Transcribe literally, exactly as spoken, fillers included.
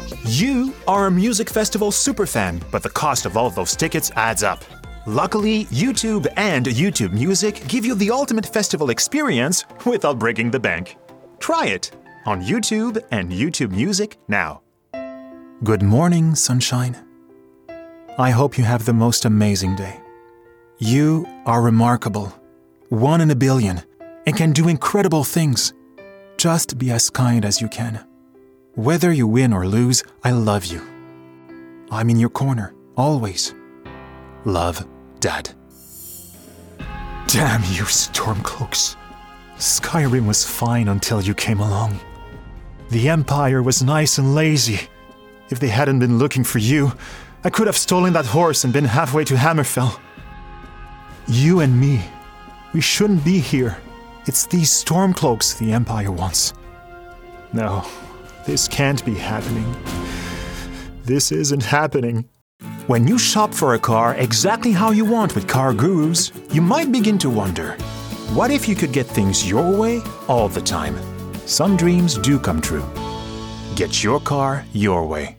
You are a music festival superfan, but the cost of all of those tickets adds up. Luckily, YouTube and YouTube Music give you the ultimate festival experience without breaking the bank. Try it on YouTube and YouTube Music now. Good morning, sunshine. I hope you have the most amazing day. You are remarkable, one in a billion, and can do incredible things. Just be as kind as you can. Whether you win or lose, I love you. I'm in your corner, always. Love, Dad. Damn you, Stormcloaks. Skyrim was fine until you came along. The Empire was nice and lazy. If they hadn't been looking for you, I could have stolen that horse and been halfway to Hammerfell. You and me, we shouldn't be here. It's these Stormcloaks the Empire wants. No, this can't be happening. This isn't happening. When you shop for a car exactly how you want with Car Gurus, you might begin to wonder, what if you could get things your way all the time? Some dreams do come true. Get your car your way.